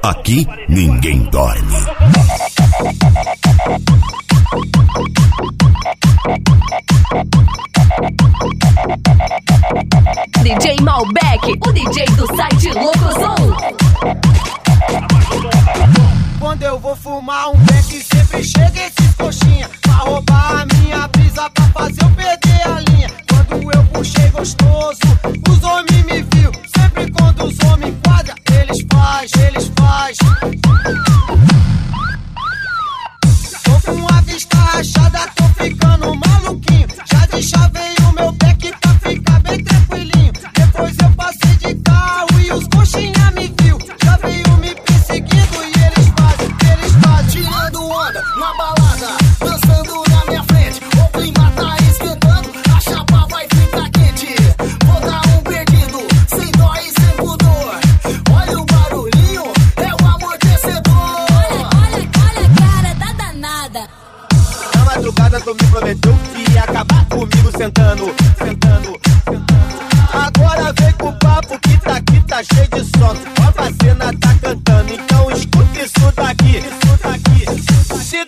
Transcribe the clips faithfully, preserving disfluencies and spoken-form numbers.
Aqui ninguém dorme. D J Malbec, o D J do site Locosom. Quando eu vou fumar um beck, sempre chega esses coxinha pra roubar a minha brisa, pra fazer eu perder a linha. Quando eu puxei gostoso, os homens me viu. Sempre quando os homens quadram, eles faz, eles faz. Tô com a vista rachada, tô ficando maluquinho. Já de chavei o meu beck pra ficar bem tranquilinho. Depois eu passei de carro e os coxinha me viu. Já veio me perseguindo e eles fazem, eles fazem. Tirando onda na balada, dançando na minha frente. O clima tá esquentando, a chapa vai ficar quente. Vou dar um perdido, sem dó e sem pudor. Olha o barulhinho, é o amortecedor. Olha, olha, olha a cara da danada. Na madrugada tu me prometeu que ia acabar comigo sentando, sentando, sentando. Agora vem com o papo que tá aqui, tá cheio de sono. A cena tá cantando, então escuta isso daqui, isso daqui. Se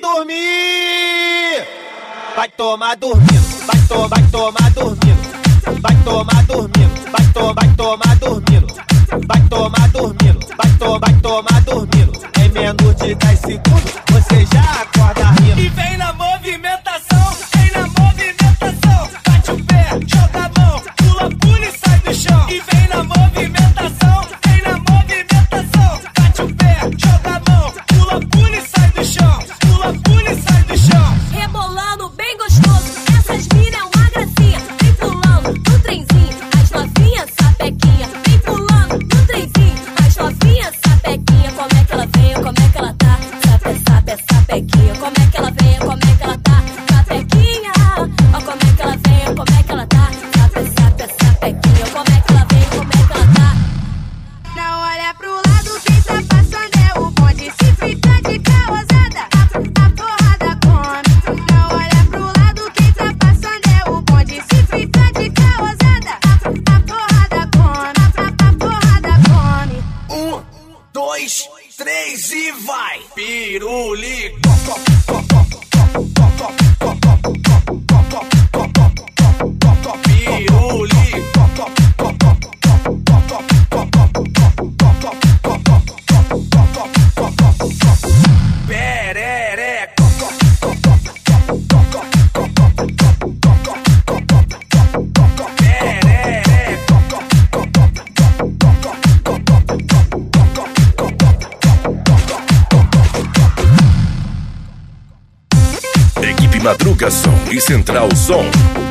dormir, vai tomar dormindo, vai, to, vai tomar dormindo, vai tomar dormindo, vai, to, vai tomar dormindo, vai tomar dormindo, vai, to, vai tomar dormindo. Em menos de dez segundos, você já acorda rindo. E vem na movimentação, vem na movimentação. Bate o pé, joga a mão, pula, pula e sai do chão. E vem na movimentação, vem na movimentação. Bate o pé, joga a mão, pula, pula e sai do chão. Pula, pula e sai do chão. Rebolando bem gostoso, essas mina é uma gracinha. Vem pulando no trenzinho, as novinhas sapequinha. Vem pulando no trenzinho, as novinhas sapequinha. Como é que ela vem, como é que ela tá? Sape, sape, sapequinha. Como é que ela vem, como é que ela tá? Sapequinha. Ó como é que ela vem, como é que ela tá? Sape, sape, sapequinha. Como é que ela vem, como é que ela tá? Não olha pro lado, quem tá passando é o bonde. Se ficar de causada, a, a porrada come. Não olha pro lado, quem tá passando é o bonde. Se ficar de causada, a, a porrada come. A, a porrada come. Um, dois, três e vai! Piruli! Equipe Madruga Som e Central Som.